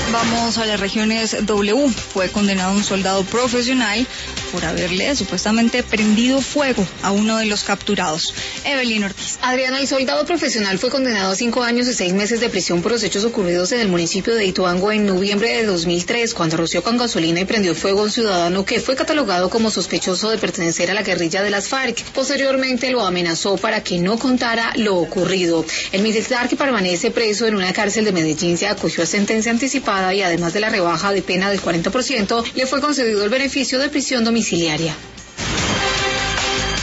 Vamos a las regiones W. Fue condenado un soldado profesional por haberle supuestamente prendido fuego a uno de los capturados. Evelyn Ortiz. Adriana, el soldado profesional fue condenado a 5 años y 6 meses de prisión por los hechos ocurridos en el municipio de Ituango en noviembre de 2003, cuando roció con gasolina y prendió fuego a un ciudadano que fue catalogado como sospechoso de pertenecer a la guerrilla de las FARC. Posteriormente lo amenazó para que no contara lo ocurrido. El militar, que permanece preso en una cárcel de Medellín, se acogió a sentencia anticipada y además de la rebaja de pena del 40%, le fue concedido el beneficio de prisión domiciliaria.